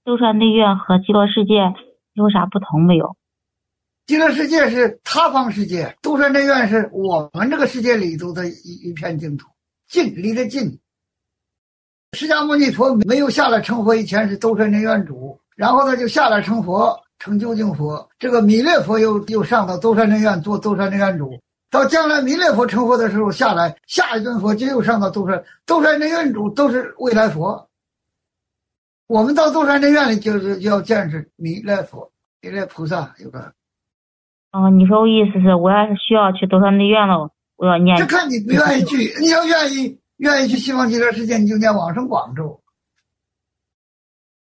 兜率内院和极乐世界有啥不同没有？ 极乐世界是他方世界，兜率内院是我们这个世界里头的一片净土，近离得近。释迦牟尼佛没有下来成佛以前是兜率内院主，然后他就下来成佛，成究竟佛。这个弥勒佛又上到兜率内院做兜率内院主，到将来弥勒佛成佛的时候下来，下一尊佛就又上到兜率内院主，都是未来佛。我们到兜率内院里就是要见识弥勒佛、弥勒菩萨有个。 你说我意思是我要是需要去兜率内院了，我要念。 这看你不愿意去，你要愿意去西方极乐世界，你就念往生广咒。